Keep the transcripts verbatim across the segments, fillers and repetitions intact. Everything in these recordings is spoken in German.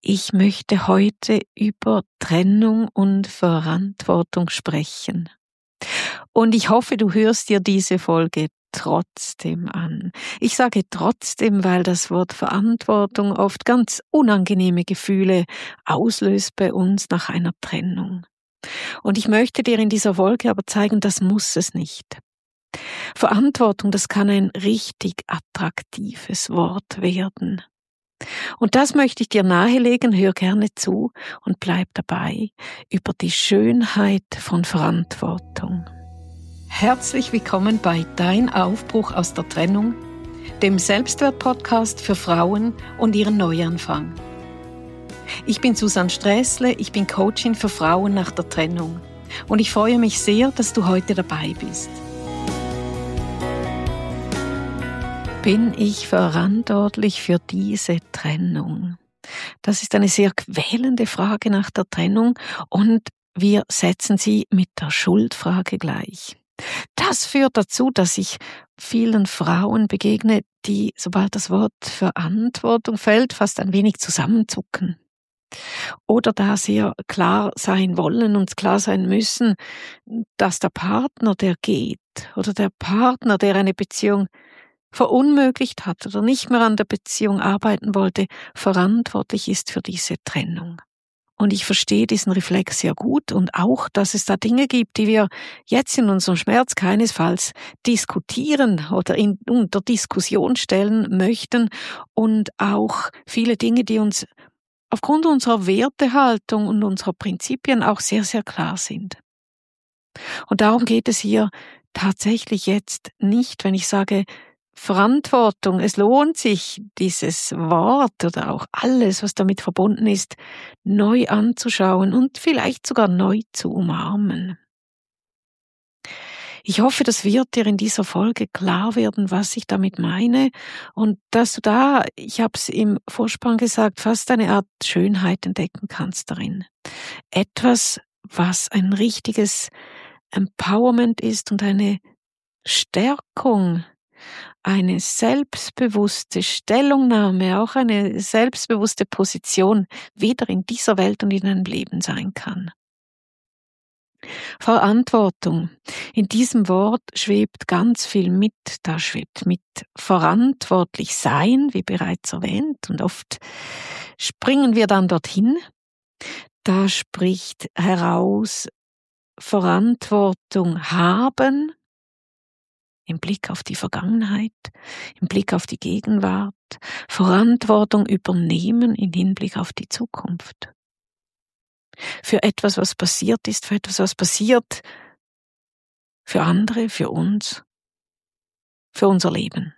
Ich möchte heute über Trennung und Verantwortung sprechen. Und ich hoffe, du hörst dir diese Folge trotzdem an. Ich sage trotzdem, weil das Wort Verantwortung oft ganz unangenehme Gefühle auslöst bei uns nach einer Trennung. Und ich möchte dir in dieser Folge aber zeigen, das muss es nicht. Verantwortung, das kann ein richtig attraktives Wort werden. Und das möchte ich dir nahelegen, hör gerne zu und bleib dabei über die Schönheit von Verantwortung. Herzlich willkommen bei Dein Aufbruch aus der Trennung, dem Selbstwert-Podcast für Frauen und ihren Neuanfang. Ich bin Susanne Sträßle, ich bin Coachin für Frauen nach der Trennung und ich freue mich sehr, dass du heute dabei bist. Bin ich verantwortlich für diese Trennung? Das ist eine sehr quälende Frage nach der Trennung und wir setzen sie mit der Schuldfrage gleich. Das führt dazu, dass ich vielen Frauen begegne, die, sobald das Wort Verantwortung fällt, fast ein wenig zusammenzucken. Oder da sehr klar sein wollen und klar sein müssen, dass der Partner, der geht, oder der Partner, der eine Beziehung verunmöglicht hat oder nicht mehr an der Beziehung arbeiten wollte, verantwortlich ist für diese Trennung. Und ich verstehe diesen Reflex sehr gut und auch, dass es da Dinge gibt, die wir jetzt in unserem Schmerz keinesfalls diskutieren oder in, unter Diskussion stellen möchten und auch viele Dinge, die uns aufgrund unserer Wertehaltung und unserer Prinzipien auch sehr, sehr klar sind. Und darum geht es hier tatsächlich jetzt nicht, wenn ich sage, Verantwortung, es lohnt sich, dieses Wort oder auch alles, was damit verbunden ist, neu anzuschauen und vielleicht sogar neu zu umarmen. Ich hoffe, das wird dir in dieser Folge klar werden, was ich damit meine und dass du da, ich habe es im Vorspann gesagt, fast eine Art Schönheit entdecken kannst darin. Etwas, was ein richtiges Empowerment ist und eine Stärkung, eine selbstbewusste Stellungnahme, auch eine selbstbewusste Position wieder in dieser Welt und in deinem Leben sein kann. Verantwortung. In diesem Wort schwebt ganz viel mit. Da schwebt mit verantwortlich sein, wie bereits erwähnt, und oft springen wir dann dorthin. Da spricht heraus Verantwortung haben, im Blick auf die Vergangenheit, im Blick auf die Gegenwart, Verantwortung übernehmen im Hinblick auf die Zukunft. Für etwas, was passiert ist, für etwas, was passiert, für andere, für uns, für unser Leben.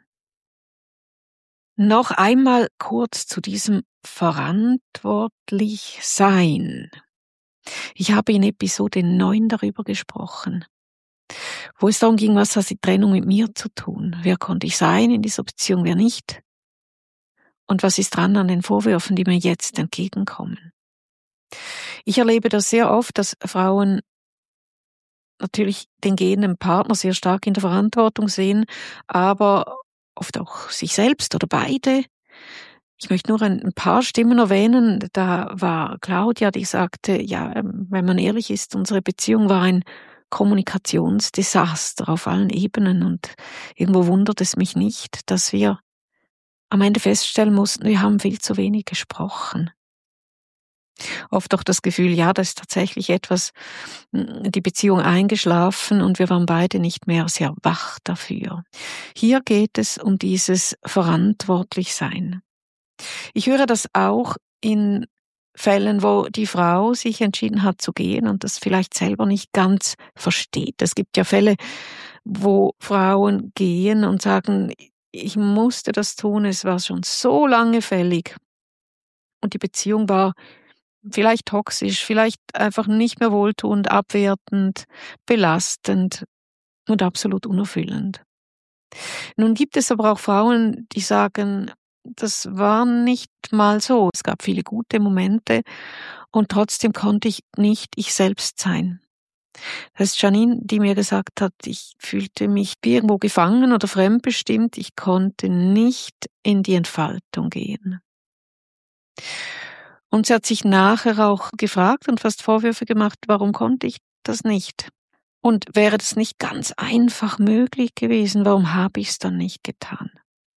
Noch einmal kurz zu diesem verantwortlich sein. Ich habe in Episode neun darüber gesprochen, wo es darum ging, was hat die Trennung mit mir zu tun? Wer konnte ich sein in dieser Beziehung, wer nicht? Und was ist dran an den Vorwürfen, die mir jetzt entgegenkommen? Ich erlebe das sehr oft, dass Frauen natürlich den gehenden Partner sehr stark in der Verantwortung sehen, aber oft auch sich selbst oder beide. Ich möchte nur ein paar Stimmen erwähnen. Da war Claudia, die sagte, ja, wenn man ehrlich ist, unsere Beziehung war ein Kommunikationsdesaster auf allen Ebenen und irgendwo wundert es mich nicht, dass wir am Ende feststellen mussten, wir haben viel zu wenig gesprochen. Oft auch das Gefühl, ja, da ist tatsächlich etwas, die Beziehung eingeschlafen und wir waren beide nicht mehr sehr wach dafür. Hier geht es um dieses Verantwortlichsein. Ich höre das auch in Fällen, wo die Frau sich entschieden hat zu gehen und das vielleicht selber nicht ganz versteht. Es gibt ja Fälle, wo Frauen gehen und sagen, ich musste das tun, es war schon so lange fällig. Und die Beziehung war vielleicht toxisch, vielleicht einfach nicht mehr wohltuend, abwertend, belastend und absolut unerfüllend. Nun gibt es aber auch Frauen, die sagen, das war nicht mal so. Es gab viele gute Momente und trotzdem konnte ich nicht ich selbst sein. Das ist Janine, die mir gesagt hat, ich fühlte mich irgendwo gefangen oder fremdbestimmt. Ich konnte nicht in die Entfaltung gehen. Und sie hat sich nachher auch gefragt und fast Vorwürfe gemacht, warum konnte ich das nicht? Und wäre das nicht ganz einfach möglich gewesen, warum habe ich es dann nicht getan?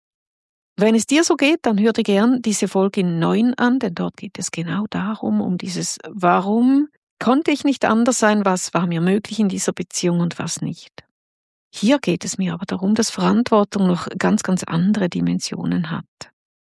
Wenn es dir so geht, dann hör dir gern diese Folge neun an, denn dort geht es genau darum, um dieses Warum konnte ich nicht anders sein, was war mir möglich in dieser Beziehung und was nicht. Hier geht es mir aber darum, dass Verantwortung noch ganz, ganz andere Dimensionen hat.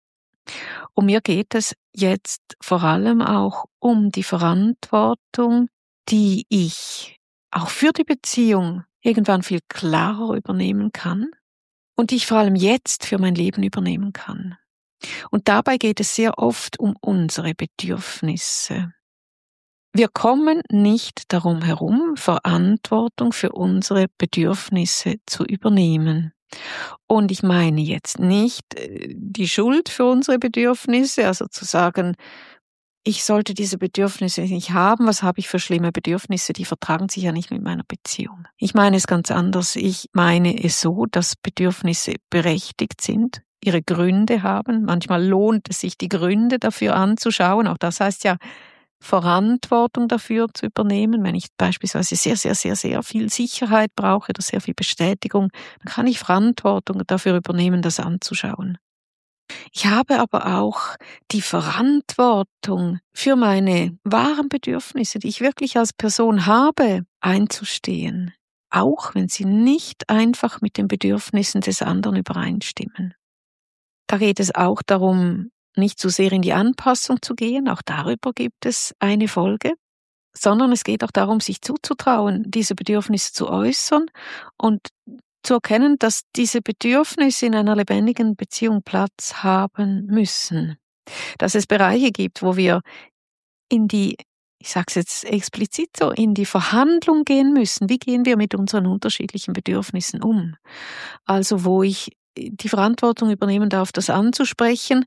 Und mir geht es jetzt vor allem auch um die Verantwortung, die ich auch für die Beziehung irgendwann viel klarer übernehmen kann und die ich vor allem jetzt für mein Leben übernehmen kann. Und dabei geht es sehr oft um unsere Bedürfnisse. Wir kommen nicht darum herum, Verantwortung für unsere Bedürfnisse zu übernehmen. Und ich meine jetzt nicht die Schuld für unsere Bedürfnisse, also zu sagen, ich sollte diese Bedürfnisse nicht haben, was habe ich für schlimme Bedürfnisse, die vertragen sich ja nicht mit meiner Beziehung. Ich meine es ganz anders. Ich meine es so, dass Bedürfnisse berechtigt sind, ihre Gründe haben. Manchmal lohnt es sich, die Gründe dafür anzuschauen. Auch das heißt ja, Verantwortung dafür zu übernehmen. Wenn ich beispielsweise sehr, sehr, sehr, sehr viel Sicherheit brauche oder sehr viel Bestätigung, dann kann ich Verantwortung dafür übernehmen, das anzuschauen. Ich habe aber auch die Verantwortung für meine wahren Bedürfnisse, die ich wirklich als Person habe, einzustehen, auch wenn sie nicht einfach mit den Bedürfnissen des anderen übereinstimmen. Da geht es auch darum, nicht zu sehr in die Anpassung zu gehen, auch darüber gibt es eine Folge, sondern es geht auch darum, sich zuzutrauen, diese Bedürfnisse zu äußern und zu erkennen, dass diese Bedürfnisse in einer lebendigen Beziehung Platz haben müssen. Dass es Bereiche gibt, wo wir in die, ich sage es jetzt explizit so, in die Verhandlung gehen müssen. Wie gehen wir mit unseren unterschiedlichen Bedürfnissen um? Also wo ich die Verantwortung übernehmen darf, das anzusprechen,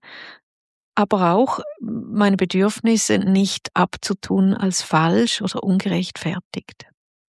aber auch meine Bedürfnisse nicht abzutun als falsch oder ungerechtfertigt.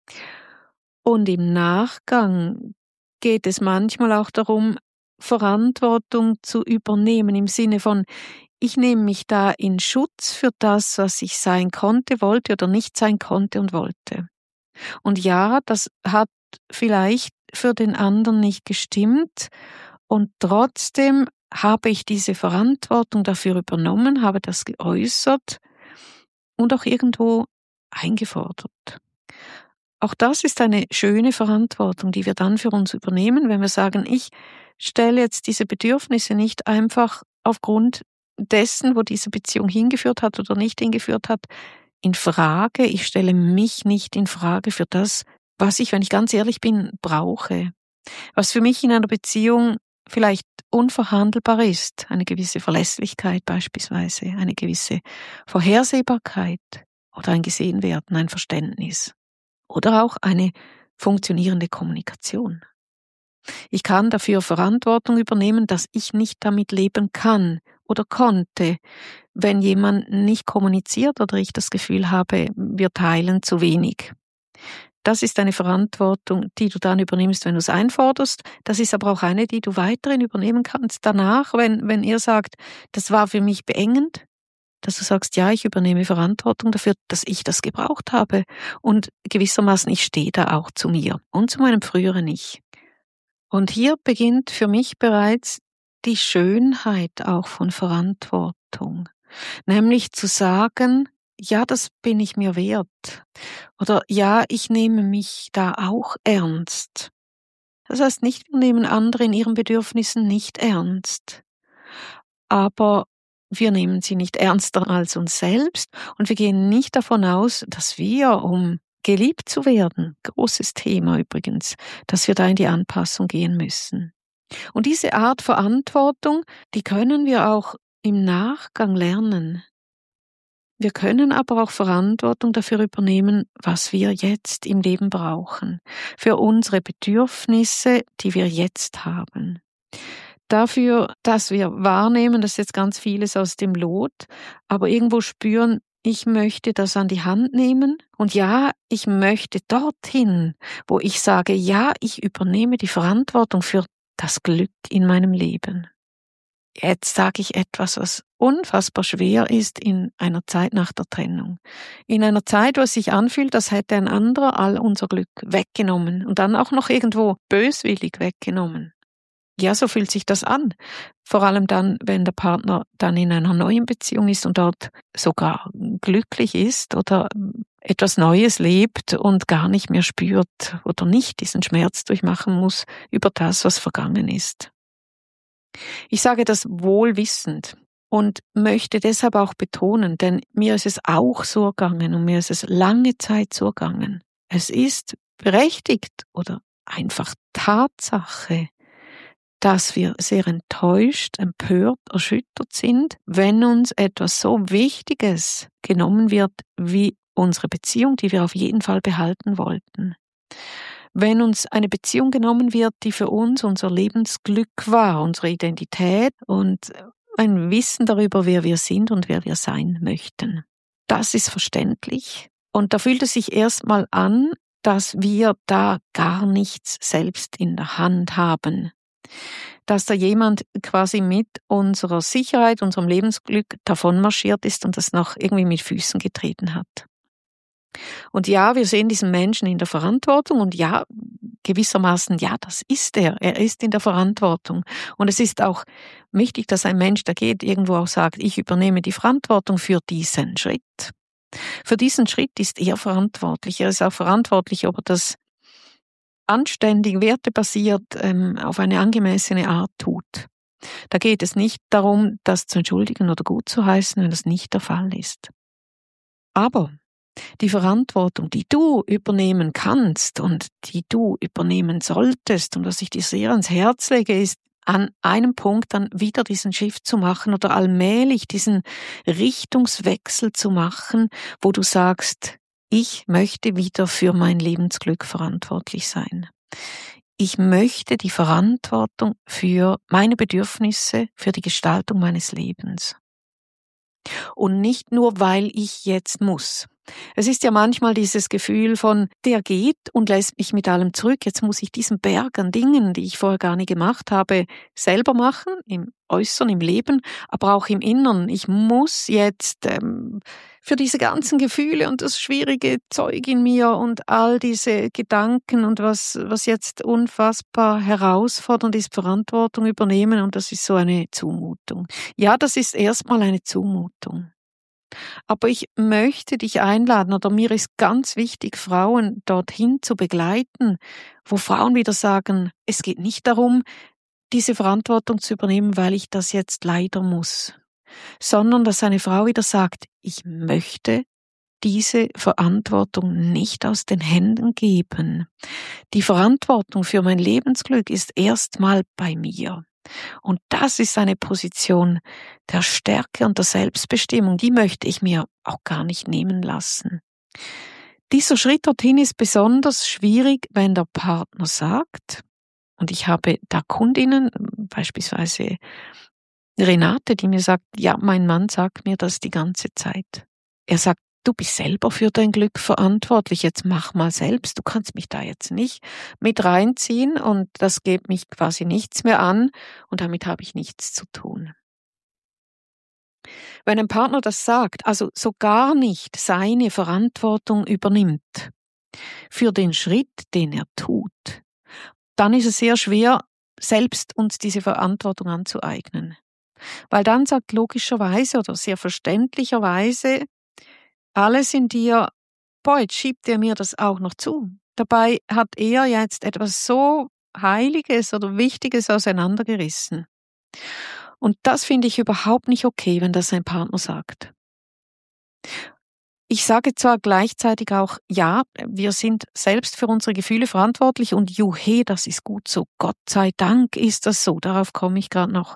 Und im Nachgang geht es manchmal auch darum, Verantwortung zu übernehmen im Sinne von, ich nehme mich da in Schutz für das, was ich sein konnte, wollte oder nicht sein konnte und wollte. Und ja, das hat vielleicht für den anderen nicht gestimmt und trotzdem habe ich diese Verantwortung dafür übernommen, habe das geäußert und auch irgendwo eingefordert. Auch das ist eine schöne Verantwortung, die wir dann für uns übernehmen, wenn wir sagen, ich stelle jetzt diese Bedürfnisse nicht einfach aufgrund dessen, wo diese Beziehung hingeführt hat oder nicht hingeführt hat, in Frage. Ich stelle mich nicht in Frage für das, was ich, wenn ich ganz ehrlich bin, brauche. Was für mich in einer Beziehung vielleicht unverhandelbar ist, eine gewisse Verlässlichkeit beispielsweise, eine gewisse Vorhersehbarkeit oder ein Gesehenwerden, ein Verständnis oder auch eine funktionierende Kommunikation. Ich kann dafür Verantwortung übernehmen, dass ich nicht damit leben kann oder konnte, wenn jemand nicht kommuniziert oder ich das Gefühl habe, wir teilen zu wenig. Das ist eine Verantwortung, die du dann übernimmst, wenn du es einforderst. Das ist aber auch eine, die du weiterhin übernehmen kannst danach, wenn, wenn ihr sagt, das war für mich beengend, dass du sagst, ja, ich übernehme Verantwortung dafür, dass ich das gebraucht habe und gewissermaßen, ich stehe da auch zu mir und zu meinem früheren Ich. Und hier beginnt für mich bereits die Schönheit auch von Verantwortung, nämlich zu sagen, ja, das bin ich mir wert. Oder ja, ich nehme mich da auch ernst. Das heißt nicht, wir nehmen andere in ihren Bedürfnissen nicht ernst. Aber wir nehmen sie nicht ernster als uns selbst und wir gehen nicht davon aus, dass wir, um geliebt zu werden, großes Thema übrigens, dass wir da in die Anpassung gehen müssen. Und diese Art Verantwortung, die können wir auch im Nachgang lernen. Wir können aber auch Verantwortung dafür übernehmen, was wir jetzt im Leben brauchen, für unsere Bedürfnisse, die wir jetzt haben. Dafür, dass wir wahrnehmen, dass jetzt ganz vieles aus dem Lot, aber irgendwo spüren, ich möchte das an die Hand nehmen und ja, ich möchte dorthin, wo ich sage, ja, ich übernehme die Verantwortung für das Glück in meinem Leben. jetzt sage ich etwas, was unfassbar schwer ist in einer Zeit nach der Trennung. In einer Zeit, wo es sich anfühlt, als hätte ein anderer all unser Glück weggenommen und dann auch noch irgendwo böswillig weggenommen. Ja, so fühlt sich das an. Vor allem dann, wenn der Partner dann in einer neuen Beziehung ist und dort sogar glücklich ist oder etwas Neues lebt und gar nicht mehr spürt oder nicht diesen Schmerz durchmachen muss über das, was vergangen ist. Ich sage das wohlwissend und möchte deshalb auch betonen, denn mir ist es auch so ergangen und mir ist es lange Zeit so ergangen. Es ist berechtigt oder einfach Tatsache, dass wir sehr enttäuscht, empört, erschüttert sind, wenn uns etwas so Wichtiges genommen wird wie unsere Beziehung, die wir auf jeden Fall behalten wollten. Wenn uns eine Beziehung genommen wird, die für uns unser Lebensglück war, unsere Identität und ein Wissen darüber, wer wir sind und wer wir sein möchten. Das ist verständlich und da fühlt es sich erstmal an, dass wir da gar nichts selbst in der Hand haben. Dass da jemand quasi mit unserer Sicherheit, unserem Lebensglück davon marschiert ist und das noch irgendwie mit Füßen getreten hat. Und ja, wir sehen diesen Menschen in der Verantwortung und ja, gewissermaßen, ja, das ist er. Er ist in der Verantwortung. Und es ist auch wichtig, dass ein Mensch, der geht, irgendwo auch sagt, ich übernehme die Verantwortung für diesen Schritt. Für diesen Schritt ist er verantwortlich. Er ist auch verantwortlich, ob er das anständig, wertebasiert, ähm, auf eine angemessene Art tut. Da geht es nicht darum, das zu entschuldigen oder gut zu heißen, wenn das nicht der Fall ist. Aber die Verantwortung, die du übernehmen kannst und die du übernehmen solltest und was ich dir sehr ans Herz lege, ist, an einem Punkt dann wieder diesen Shift zu machen oder allmählich diesen Richtungswechsel zu machen, wo du sagst, ich möchte wieder für mein Lebensglück verantwortlich sein. Ich möchte die Verantwortung für meine Bedürfnisse, für die Gestaltung meines Lebens. Und nicht nur, weil ich jetzt muss. Es ist ja manchmal dieses Gefühl von, der geht und lässt mich mit allem zurück. Jetzt muss ich diesen Berg an Dingen, die ich vorher gar nicht gemacht habe, selber machen, im Äußeren, im Leben, aber auch im Inneren. Ich muss jetzt ähm, für diese ganzen Gefühle und das schwierige Zeug in mir und all diese Gedanken und was, was jetzt unfassbar herausfordernd ist, Verantwortung übernehmen und das ist so eine Zumutung. Ja, das ist erstmal eine Zumutung. Aber ich möchte dich einladen, oder mir ist ganz wichtig, Frauen dorthin zu begleiten, wo Frauen wieder sagen, es geht nicht darum, diese Verantwortung zu übernehmen, weil ich das jetzt leider muss, sondern dass eine Frau wieder sagt, ich möchte diese Verantwortung nicht aus den Händen geben. Die Verantwortung für mein Lebensglück ist erstmal bei mir. Und das ist eine Position der Stärke und der Selbstbestimmung, die möchte ich mir auch gar nicht nehmen lassen. Dieser Schritt dorthin ist besonders schwierig, wenn der Partner sagt, und ich habe da Kundinnen, beispielsweise Renate, die mir sagt, ja, mein Mann sagt mir das die ganze Zeit. Er sagt, du bist selber für dein Glück verantwortlich, jetzt mach mal selbst, du kannst mich da jetzt nicht mit reinziehen und das geht mich quasi nichts mehr an und damit habe ich nichts zu tun. Wenn ein Partner das sagt, also so gar nicht seine Verantwortung übernimmt für den Schritt, den er tut, dann ist es sehr schwer, selbst uns diese Verantwortung anzueignen. Weil dann sagt logischerweise oder sehr verständlicherweise alles in dir, boah, jetzt schiebt er mir das auch noch zu. Dabei hat er jetzt etwas so Heiliges oder Wichtiges auseinandergerissen. Und das finde ich überhaupt nicht okay, wenn das ein Partner sagt. Ich sage zwar gleichzeitig auch, ja, wir sind selbst für unsere Gefühle verantwortlich und juhe, das ist gut so. Gott sei Dank ist das so. Darauf komme ich gerade noch.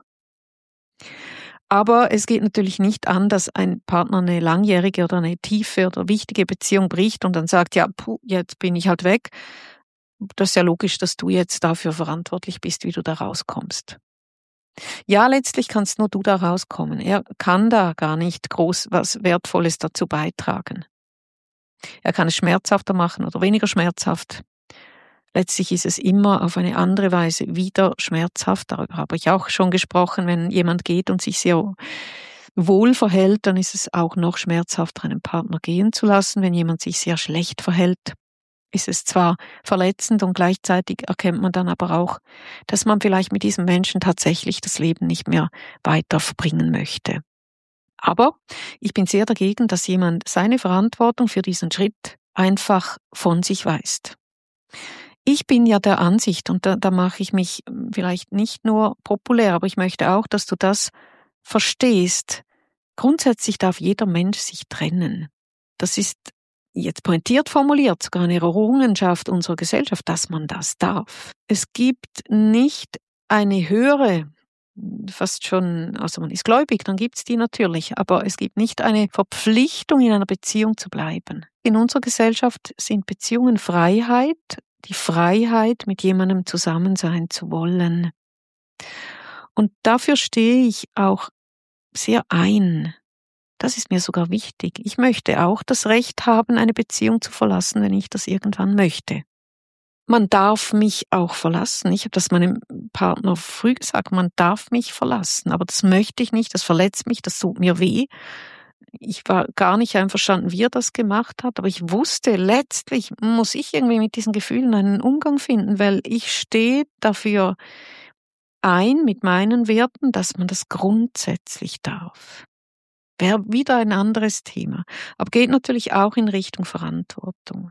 Aber es geht natürlich nicht an, dass ein Partner eine langjährige oder eine tiefe oder wichtige Beziehung bricht und dann sagt, ja, puh, jetzt bin ich halt weg. Das ist ja logisch, dass du jetzt dafür verantwortlich bist, wie du da rauskommst. Ja, letztlich kannst nur du da rauskommen. Er kann da gar nicht groß was Wertvolles dazu beitragen. Er kann es schmerzhafter machen oder weniger schmerzhaft. Letztlich ist es immer auf eine andere Weise wieder schmerzhaft. Darüber habe ich auch schon gesprochen. Wenn jemand geht und sich sehr wohl verhält, dann ist es auch noch schmerzhafter, einen Partner gehen zu lassen. Wenn jemand sich sehr schlecht verhält, ist es zwar verletzend und gleichzeitig erkennt man dann aber auch, dass man vielleicht mit diesem Menschen tatsächlich das Leben nicht mehr weiter verbringen möchte. Aber ich bin sehr dagegen, dass jemand seine Verantwortung für diesen Schritt einfach von sich weist. Ich bin ja der Ansicht, und da, da mache ich mich vielleicht nicht nur populär, aber ich möchte auch, dass du das verstehst. Grundsätzlich darf jeder Mensch sich trennen. Das ist jetzt pointiert formuliert, sogar eine Errungenschaft unserer Gesellschaft, dass man das darf. Es gibt nicht eine höhere, fast schon, also man ist gläubig, dann gibt's die natürlich, aber es gibt nicht eine Verpflichtung, in einer Beziehung zu bleiben. In unserer Gesellschaft sind Beziehungen Freiheit, die Freiheit, mit jemandem zusammen sein zu wollen. Und dafür stehe ich auch sehr ein. Das ist mir sogar wichtig. Ich möchte auch das Recht haben, eine Beziehung zu verlassen, wenn ich das irgendwann möchte. Man darf mich auch verlassen. Ich habe das meinem Partner früh gesagt, man darf mich verlassen. Aber das möchte ich nicht, das verletzt mich, das tut mir weh. Ich war gar nicht einverstanden, wie er das gemacht hat, aber ich wusste, letztlich muss ich irgendwie mit diesen Gefühlen einen Umgang finden, weil ich stehe dafür ein mit meinen Werten, dass man das grundsätzlich darf. Wäre wieder ein anderes Thema, aber geht natürlich auch in Richtung Verantwortung.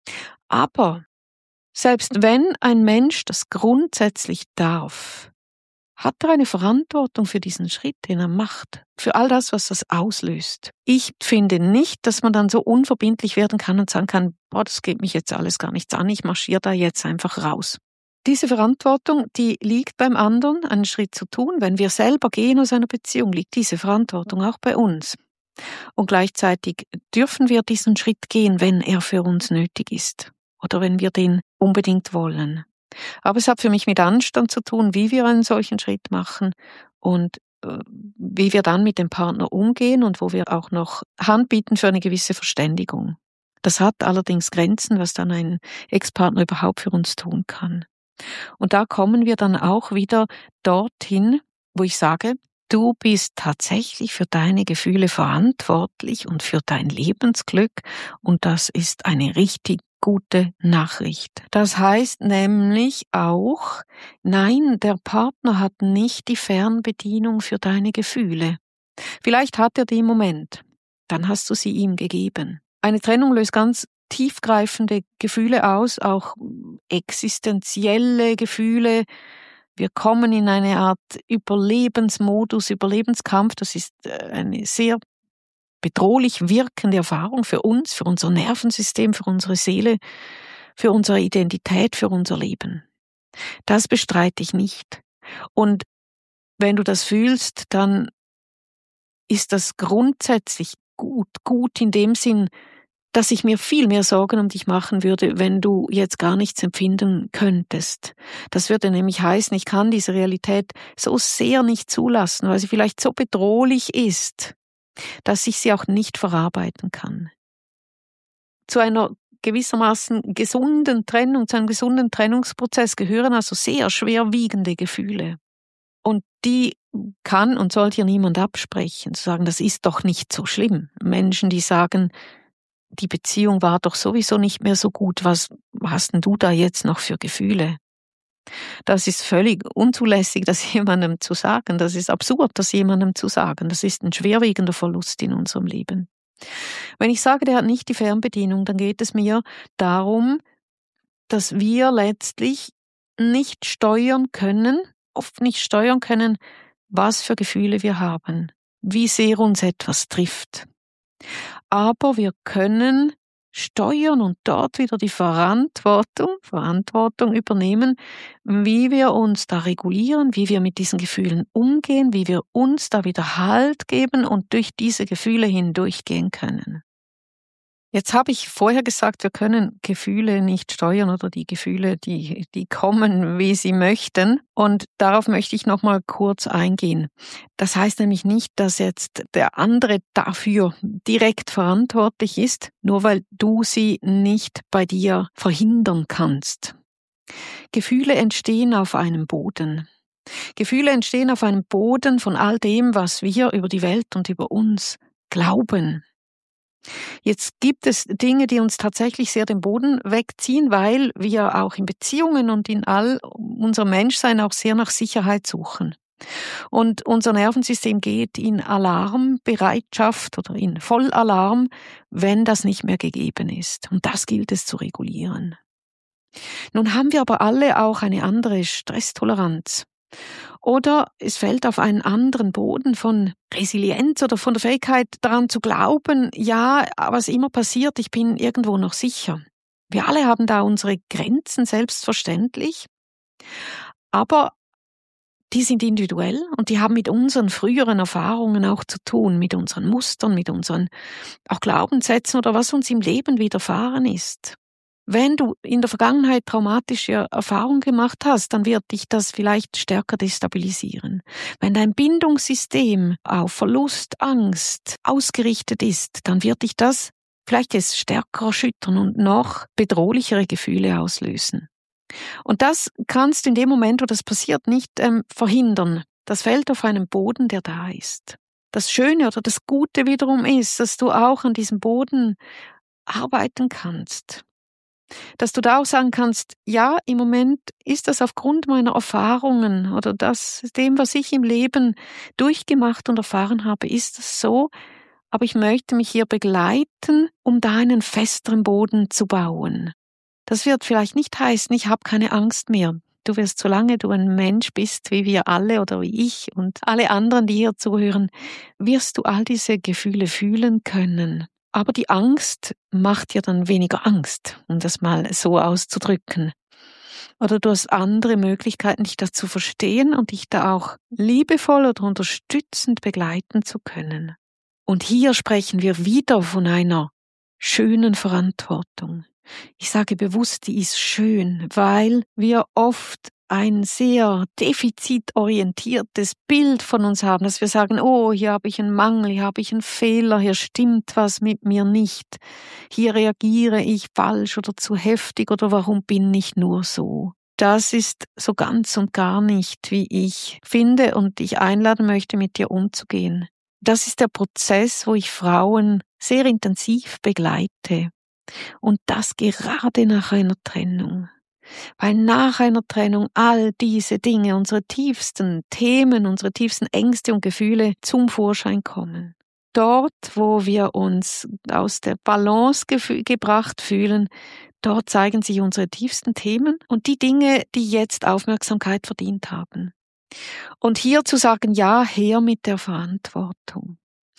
Aber selbst wenn ein Mensch das grundsätzlich darf, hat er eine Verantwortung für diesen Schritt, den er macht, für all das, was das auslöst. Ich finde nicht, dass man dann so unverbindlich werden kann und sagen kann, boah, das geht mich jetzt alles gar nichts an, ich marschiere da jetzt einfach raus. Diese Verantwortung, die liegt beim anderen, einen Schritt zu tun. Wenn wir selber gehen aus einer Beziehung, liegt diese Verantwortung auch bei uns. Und gleichzeitig dürfen wir diesen Schritt gehen, wenn er für uns nötig ist oder wenn wir den unbedingt wollen. Aber es hat für mich mit Anstand zu tun, wie wir einen solchen Schritt machen und äh, wie wir dann mit dem Partner umgehen und wo wir auch noch Hand bieten für eine gewisse Verständigung. Das hat allerdings Grenzen, was dann ein Ex-Partner überhaupt für uns tun kann. Und da kommen wir dann auch wieder dorthin, wo ich sage, du bist tatsächlich für deine Gefühle verantwortlich und für dein Lebensglück und das ist eine richtig gute Nachricht. Das heißt nämlich auch, nein, der Partner hat nicht die Fernbedienung für deine Gefühle. Vielleicht hat er die im Moment, dann hast du sie ihm gegeben. Eine Trennung löst ganz tiefgreifende Gefühle aus, auch existenzielle Gefühle. Wir kommen in eine Art Überlebensmodus, Überlebenskampf. Das ist eine sehr bedrohlich wirkende Erfahrung für uns, für unser Nervensystem, für unsere Seele, für unsere Identität, für unser Leben. Das bestreite ich nicht. Und wenn du das fühlst, dann ist das grundsätzlich gut. Gut in dem Sinn, dass ich mir viel mehr Sorgen um dich machen würde, wenn du jetzt gar nichts empfinden könntest. Das würde nämlich heißen, ich kann diese Realität so sehr nicht zulassen, weil sie vielleicht so bedrohlich ist, dass ich sie auch nicht verarbeiten kann. Zu einer gewissermaßen gesunden Trennung, zu einem gesunden Trennungsprozess gehören also sehr schwerwiegende Gefühle. Und die kann und soll dir niemand absprechen, zu sagen, das ist doch nicht so schlimm. Menschen, die sagen, die Beziehung war doch sowieso nicht mehr so gut, was hast denn du da jetzt noch für Gefühle? Das ist völlig unzulässig, das jemandem zu sagen. Das ist absurd, das jemandem zu sagen. Das ist ein schwerwiegender Verlust in unserem Leben. Wenn ich sage, der hat nicht die Fernbedienung, dann geht es mir darum, dass wir letztlich nicht steuern können, oft nicht steuern können, was für Gefühle wir haben, wie sehr uns etwas trifft. Aber wir können steuern und dort wieder die Verantwortung, Verantwortung übernehmen, wie wir uns da regulieren, wie wir mit diesen Gefühlen umgehen, wie wir uns da wieder Halt geben und durch diese Gefühle hindurchgehen können. Jetzt habe ich vorher gesagt, wir können Gefühle nicht steuern oder die Gefühle, die, die kommen, wie sie möchten. Und darauf möchte ich noch mal kurz eingehen. Das heißt nämlich nicht, dass jetzt der andere dafür direkt verantwortlich ist, nur weil du sie nicht bei dir verhindern kannst. Gefühle entstehen auf einem Boden. Gefühle entstehen auf einem Boden von all dem, was wir über die Welt und über uns glauben. Jetzt gibt es Dinge, die uns tatsächlich sehr den Boden wegziehen, weil wir auch in Beziehungen und in all unserem Menschsein auch sehr nach Sicherheit suchen. Und unser Nervensystem geht in Alarmbereitschaft oder in Vollalarm, wenn das nicht mehr gegeben ist. Und das gilt es zu regulieren. Nun haben wir aber alle auch eine andere Stresstoleranz. Oder es fällt auf einen anderen Boden von Resilienz oder von der Fähigkeit daran zu glauben, ja, was immer passiert, ich bin irgendwo noch sicher. Wir alle haben da unsere Grenzen, selbstverständlich. Aber die sind individuell und die haben mit unseren früheren Erfahrungen auch zu tun, mit unseren Mustern, mit unseren auch Glaubenssätzen oder was uns im Leben widerfahren ist. Wenn du in der Vergangenheit traumatische Erfahrungen gemacht hast, dann wird dich das vielleicht stärker destabilisieren. Wenn dein Bindungssystem auf Verlust, Angst ausgerichtet ist, dann wird dich das vielleicht jetzt stärker erschüttern und noch bedrohlichere Gefühle auslösen. Und das kannst du in dem Moment, wo das passiert, nicht ähm, verhindern. Das fällt auf einen Boden, der da ist. Das Schöne oder das Gute wiederum ist, dass du auch an diesem Boden arbeiten kannst. Dass du da auch sagen kannst, ja, im Moment ist das aufgrund meiner Erfahrungen oder das, dem, was ich im Leben durchgemacht und erfahren habe, ist es so, aber ich möchte mich hier begleiten, um da einen festeren Boden zu bauen. Das wird vielleicht nicht heißen, ich habe keine Angst mehr. Du wirst, solange du ein Mensch bist, wie wir alle oder wie ich und alle anderen, die hier zuhören, wirst du all diese Gefühle fühlen können. Aber die Angst macht dir dann weniger Angst, um das mal so auszudrücken. Oder du hast andere Möglichkeiten, dich da zu verstehen und dich da auch liebevoll oder unterstützend begleiten zu können. Und hier sprechen wir wieder von einer schönen Verantwortung. Ich sage bewusst, die ist schön, weil wir oft ein sehr defizitorientiertes Bild von uns haben, dass wir sagen, oh, hier habe ich einen Mangel, hier habe ich einen Fehler, hier stimmt was mit mir nicht, hier reagiere ich falsch oder zu heftig oder warum bin ich nur so? Das ist so ganz und gar nicht, wie ich finde und dich einladen möchte, mit dir umzugehen. Das ist der Prozess, wo ich Frauen sehr intensiv begleite. Und das gerade nach einer Trennung. Weil nach einer Trennung all diese Dinge, unsere tiefsten Themen, unsere tiefsten Ängste und Gefühle zum Vorschein kommen. Dort, wo wir uns aus der Balance gef- gebracht fühlen, dort zeigen sich unsere tiefsten Themen und die Dinge, die jetzt Aufmerksamkeit verdient haben. Und hier zu sagen, ja, her mit der Verantwortung.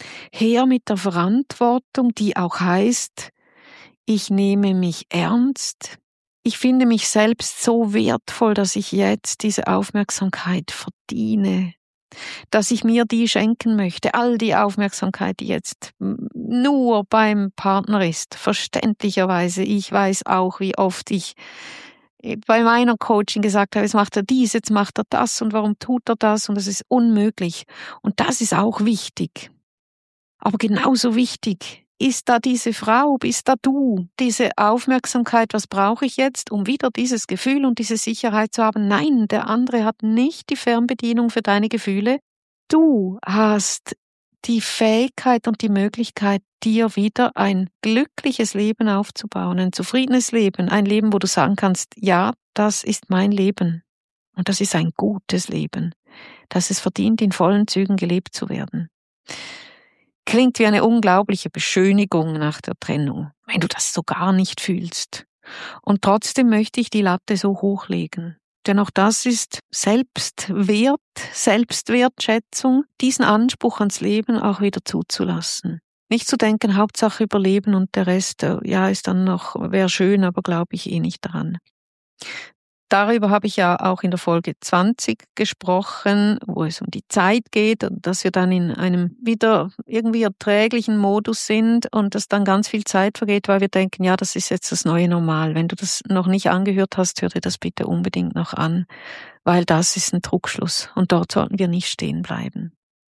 Her mit der Verantwortung, die auch heißt, ich nehme mich ernst. Ich finde mich selbst so wertvoll, dass ich jetzt diese Aufmerksamkeit verdiene, dass ich mir die schenken möchte. All die Aufmerksamkeit, die jetzt nur beim Partner ist, verständlicherweise. Ich weiß auch, wie oft ich bei meiner Coaching gesagt habe, jetzt macht er dies, jetzt macht er das und warum tut er das und das ist unmöglich. Und das ist auch wichtig. Aber genauso wichtig ist da diese Frau, bist da du, diese Aufmerksamkeit, was brauche ich jetzt, um wieder dieses Gefühl und diese Sicherheit zu haben? Nein, der andere hat nicht die Fernbedienung für deine Gefühle. Du hast die Fähigkeit und die Möglichkeit, dir wieder ein glückliches Leben aufzubauen, ein zufriedenes Leben, ein Leben, wo du sagen kannst, ja, das ist mein Leben. Und das ist ein gutes Leben, das es verdient, in vollen Zügen gelebt zu werden. Klingt wie eine unglaubliche Beschönigung nach der Trennung, wenn du das so gar nicht fühlst. Und trotzdem möchte ich die Latte so hochlegen. Denn auch das ist Selbstwert, Selbstwertschätzung, diesen Anspruch ans Leben auch wieder zuzulassen. Nicht zu denken, Hauptsache überleben und der Rest, ja, ist dann noch, wäre schön, aber glaube ich eh nicht daran. Darüber habe ich ja auch in der Folge zwanzig gesprochen, wo es um die Zeit geht und dass wir dann in einem wieder irgendwie erträglichen Modus sind und dass dann ganz viel Zeit vergeht, weil wir denken, ja, das ist jetzt das neue Normal. Wenn du das noch nicht angehört hast, hör dir das bitte unbedingt noch an, weil das ist ein Trugschluss und dort sollten wir nicht stehen bleiben.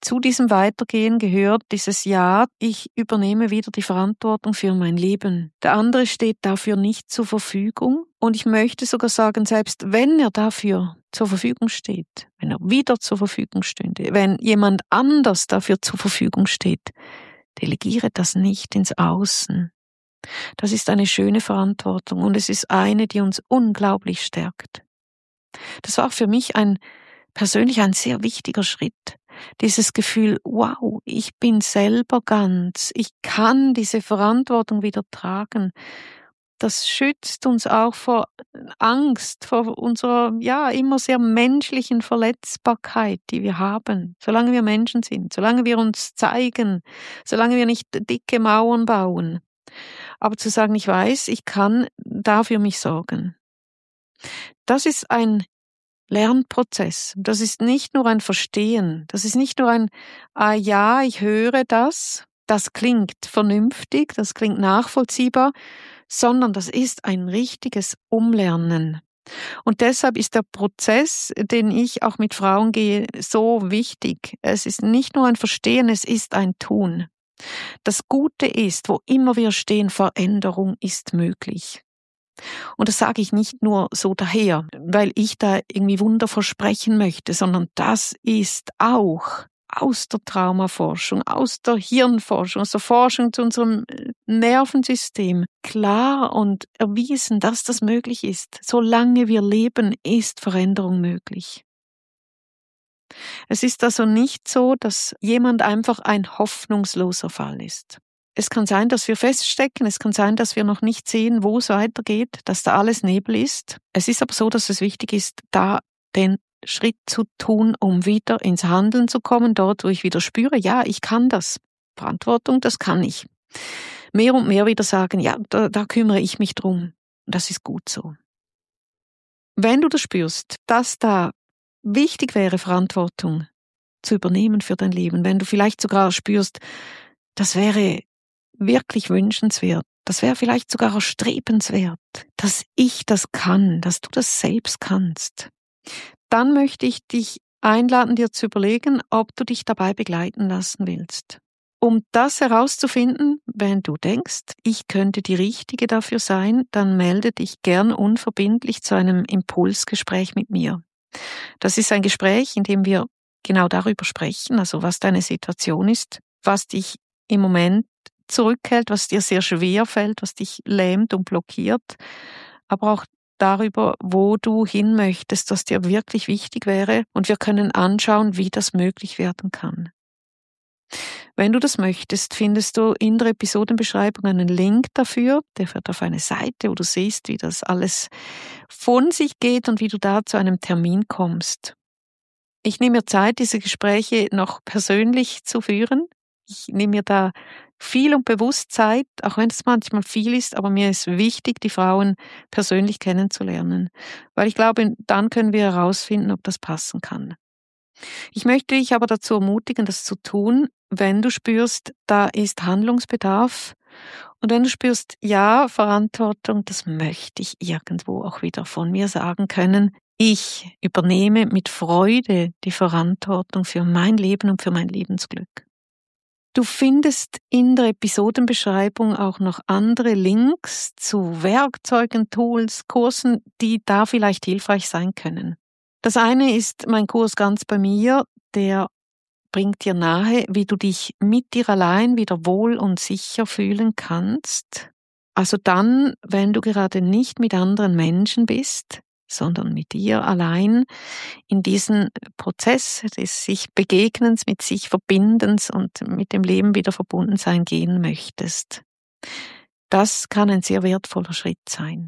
zu diesem Weitergehen gehört dieses Ja, ich übernehme wieder die Verantwortung für mein Leben. Der andere steht dafür nicht zur Verfügung und ich möchte sogar sagen, selbst wenn er dafür zur Verfügung steht, wenn er wieder zur Verfügung stünde, wenn jemand anders dafür zur Verfügung steht, delegiere das nicht ins Außen. Das ist eine schöne Verantwortung und es ist eine, die uns unglaublich stärkt. Das war für mich ein persönlich ein sehr wichtiger Schritt. Dieses Gefühl, wow, ich bin selber ganz, ich kann diese Verantwortung wieder tragen. Das schützt uns auch vor Angst, vor unserer, ja, immer sehr menschlichen Verletzbarkeit, die wir haben. Solange wir Menschen sind, solange wir uns zeigen, solange wir nicht dicke Mauern bauen. Aber zu sagen, ich weiß, ich kann da für mich sorgen. Das ist ein Lernprozess. Das ist nicht nur ein Verstehen. Das ist nicht nur ein, ah ja, ich höre das, das klingt vernünftig, das klingt nachvollziehbar, sondern das ist ein richtiges Umlernen. Und deshalb ist der Prozess, den ich auch mit Frauen gehe, so wichtig. Es ist nicht nur ein Verstehen, es ist ein Tun. Das Gute ist, wo immer wir stehen, Veränderung ist möglich. Und das sage ich nicht nur so daher, weil ich da irgendwie Wunder versprechen möchte, sondern das ist auch aus der Traumaforschung, aus der Hirnforschung, aus der Forschung zu unserem Nervensystem klar und erwiesen, dass das möglich ist. Solange wir leben, ist Veränderung möglich. Es ist also nicht so, dass jemand einfach ein hoffnungsloser Fall ist. Es kann sein, dass wir feststecken, es kann sein, dass wir noch nicht sehen, wo es weitergeht, dass da alles Nebel ist. Es ist aber so, dass es wichtig ist, da den Schritt zu tun, um wieder ins Handeln zu kommen, dort, wo ich wieder spüre, ja, ich kann das. Verantwortung, das kann ich. Mehr und mehr wieder sagen, ja, da, da kümmere ich mich drum. Und das ist gut so. Wenn du das spürst, dass da wichtig wäre, Verantwortung zu übernehmen für dein Leben, wenn du vielleicht sogar spürst, das wäre wirklich wünschenswert, das wäre vielleicht sogar erstrebenswert, dass ich das kann, dass du das selbst kannst, dann möchte ich dich einladen, dir zu überlegen, ob du dich dabei begleiten lassen willst. Um das herauszufinden, wenn du denkst, ich könnte die Richtige dafür sein, dann melde dich gern unverbindlich zu einem Impulsgespräch mit mir. Das ist ein Gespräch, in dem wir genau darüber sprechen, also was deine Situation ist, was dich im Moment zurückhält, was dir sehr schwer fällt, was dich lähmt und blockiert, aber auch darüber, wo du hin möchtest, was dir wirklich wichtig wäre, und wir können anschauen, wie das möglich werden kann. Wenn du das möchtest, findest du in der Episodenbeschreibung einen Link dafür, der führt auf eine Seite, wo du siehst, wie das alles von sich geht und wie du da zu einem Termin kommst. Ich nehme mir Zeit, diese Gespräche noch persönlich zu führen. Ich nehme mir da viel und bewusst Zeit, auch wenn es manchmal viel ist, aber mir ist wichtig, die Frauen persönlich kennenzulernen, weil ich glaube, dann können wir herausfinden, ob das passen kann. Ich möchte dich aber dazu ermutigen, das zu tun, wenn du spürst, da ist Handlungsbedarf und wenn du spürst, ja, Verantwortung, das möchte ich irgendwo auch wieder von mir sagen können. Ich übernehme mit Freude die Verantwortung für mein Leben und für mein Lebensglück. Du findest in der Episodenbeschreibung auch noch andere Links zu Werkzeugen, Tools, Kursen, die da vielleicht hilfreich sein können. Das eine ist mein Kurs ganz bei mir, der bringt dir nahe, wie du dich mit dir allein wieder wohl und sicher fühlen kannst. Also dann, wenn du gerade nicht mit anderen Menschen bist, sondern mit dir allein in diesen Prozess des sich Begegnens, mit sich Verbindens und mit dem Leben wieder verbunden sein gehen möchtest. Das kann ein sehr wertvoller Schritt sein.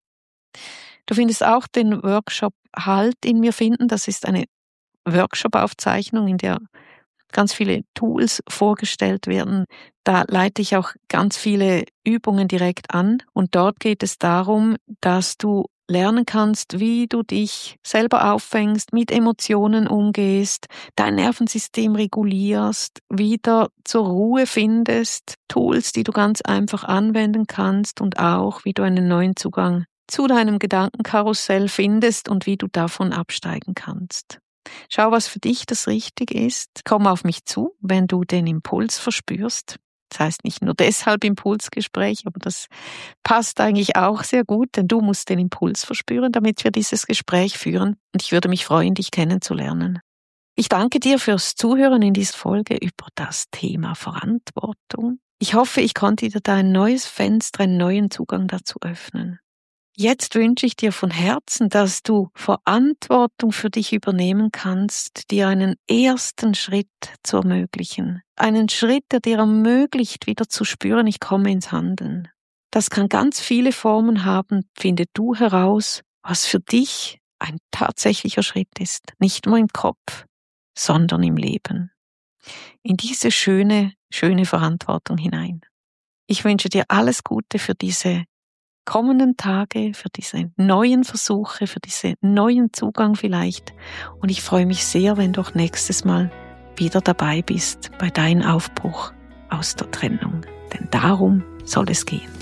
Du findest auch den Workshop Halt in mir finden. Das ist eine Workshop-Aufzeichnung, in der ganz viele Tools vorgestellt werden. Da leite ich auch ganz viele Übungen direkt an und dort geht es darum, dass du lernen kannst, wie du dich selber auffängst, mit Emotionen umgehst, dein Nervensystem regulierst, wieder zur Ruhe findest, Tools, die du ganz einfach anwenden kannst und auch, wie du einen neuen Zugang zu deinem Gedankenkarussell findest und wie du davon absteigen kannst. Schau, was für dich das Richtige ist. Komm auf mich zu, wenn du den Impuls verspürst. Das heißt nicht nur deshalb Impulsgespräch, aber das passt eigentlich auch sehr gut, denn du musst den Impuls verspüren, damit wir dieses Gespräch führen. Und ich würde mich freuen, dich kennenzulernen. Ich danke dir fürs Zuhören in dieser Folge über das Thema Verantwortung. Ich hoffe, ich konnte dir da ein neues Fenster, einen neuen Zugang dazu öffnen. Jetzt wünsche ich dir von Herzen, dass du Verantwortung für dich übernehmen kannst, dir einen ersten Schritt zu ermöglichen. Einen Schritt, der dir ermöglicht, wieder zu spüren, ich komme ins Handeln. Das kann ganz viele Formen haben. Finde du heraus, was für dich ein tatsächlicher Schritt ist. Nicht nur im Kopf, sondern im Leben. In diese schöne, schöne Verantwortung hinein. Ich wünsche dir alles Gute für diese kommenden Tage, für diese neuen Versuche, für diesen neuen Zugang vielleicht. Und ich freue mich sehr, wenn du auch nächstes Mal wieder dabei bist bei deinem Aufbruch aus der Trennung. Denn darum soll es gehen.